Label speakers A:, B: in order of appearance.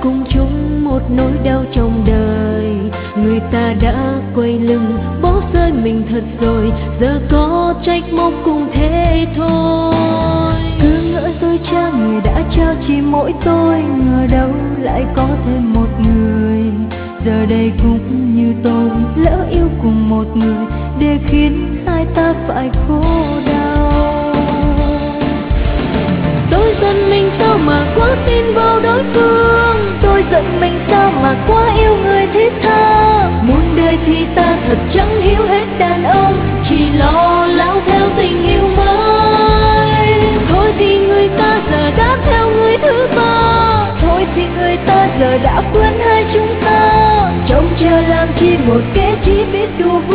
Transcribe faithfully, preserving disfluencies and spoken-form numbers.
A: cùng chung một nỗi đau trong đời. Người ta đã quay lưng bỏ rơi mình thật rồi, giờ có trách móc cũng thế thôi. Cứ ngỡ tôi cha người đã trao chỉ mỗi tôi, ngờ đâu lại có thêm một người. Giờ đây cũng như tôi lỡ yêu cùng một người, để khiến hai ta phải khổ đau. Tôi giận mình sao mà quá tin vào đối phương, tôi giận mình sao mà quá yêu người thiết tha. Muôn đời thì ta thật chẳng hiểu hết đàn ông, chỉ lo lắng theo tình yêu mới. Thôi thì người ta giờ đã theo người thứ ba, thôi thì người ta giờ đã quên hai chúng ta. Trông chờ làm chi một kẻ chỉ biết đùa